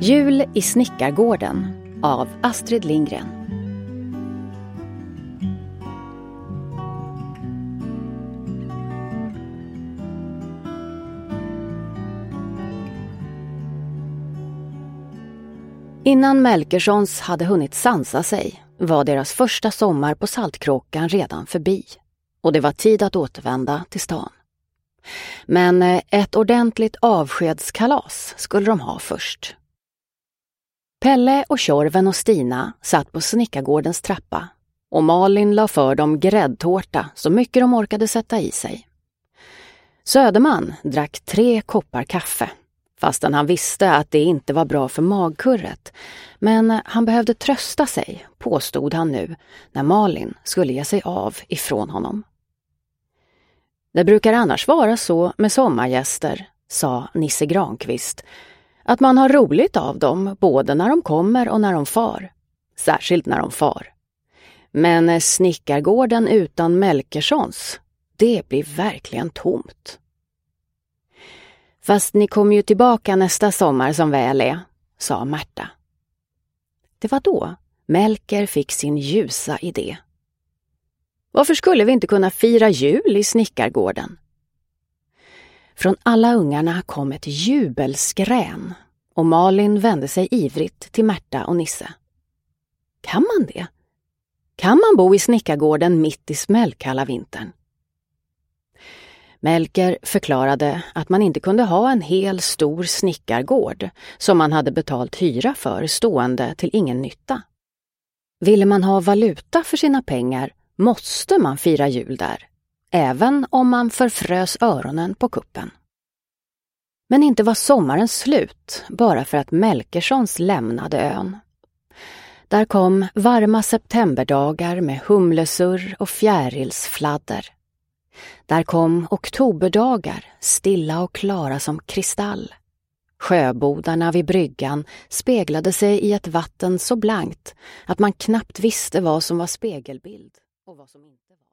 Jul i Snickargården av Astrid Lindgren. Innan Melkerssons hade hunnit sansa sig var deras första sommar på Saltkråkan redan förbi och det var tid att återvända till stan. Men ett ordentligt avskedskalas skulle de ha först. Pelle och Tjorven och Stina satt på Snickargårdens trappa och Malin la för dem gräddtårta så mycket de orkade sätta i sig. Söderman drack 3 koppar kaffe, fastän han visste att det inte var bra för magkurret. Men han behövde trösta sig, påstod han nu, när Malin skulle ge sig av ifrån honom. Det brukar annars vara så med sommargäster, sa Nisse Granqvist, att man har roligt av dem både när de kommer och när de far. Särskilt när de far. Men Snickargården utan Melkerssons, det blir verkligen tomt. Fast ni kommer ju tillbaka nästa sommar som väl är, sa Märta. Det var då Melker fick sin ljusa idé. Varför skulle vi inte kunna fira jul i Snickargården? Från alla ungarna kom ett jubelskrän och Malin vände sig ivrigt till Märta och Nisse. Kan man det? Kan man bo i Snickargården mitt i smällkalla vintern? Melker förklarade att man inte kunde ha en hel stor snickargård som man hade betalt hyra för stående till ingen nytta. Ville man ha valuta för sina pengar måste man fira jul där, även om man förfrös öronen på kuppen. Men inte var sommaren slut bara för att Melkerssons lämnade ön. Där kom varma septemberdagar med humlesurr och fjärilsfladder. Där kom oktoberdagar, stilla och klara som kristall. Sjöbodarna vid bryggan speglade sig i ett vatten så blankt att man knappt visste vad som var spegelbild och vad som inte var.